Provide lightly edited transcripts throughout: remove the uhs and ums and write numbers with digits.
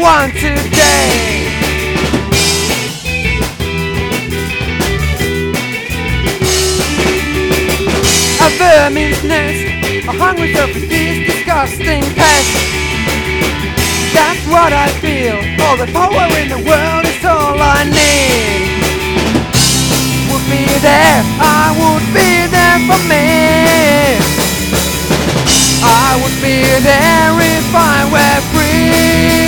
anyone today. A vermin's nest, a hungry surface, this disgusting pest. That's what I feel. All the power in the world is all I need. Would be there, I would be there for me. I would be there if I were free.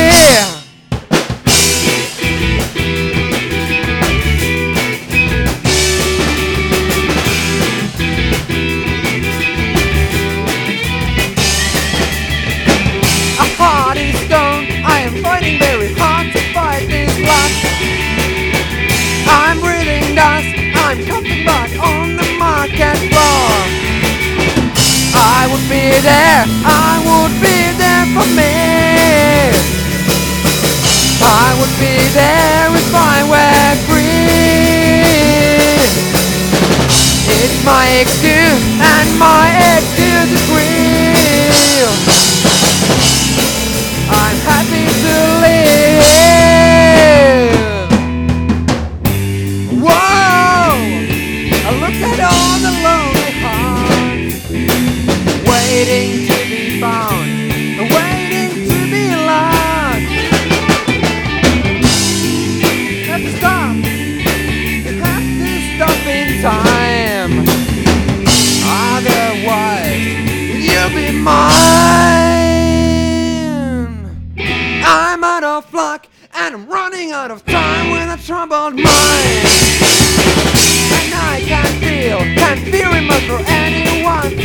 A heart is stone, I am fighting very hard to fight this lust. I'm breathing dust, I'm coming back on the market floor. I would be there, I would be there for me. I would be there if I were free. It's my excuse and my excuse is real. I'm happy to live. Whoa! Look at all the lonely hearts waiting to be found, waiting to be lost. You have to stop. You have to stop in time. Otherwise, you'll be mine. I'm out of luck and I'm running out of time with a troubled mind. And I can't feel enough for anyone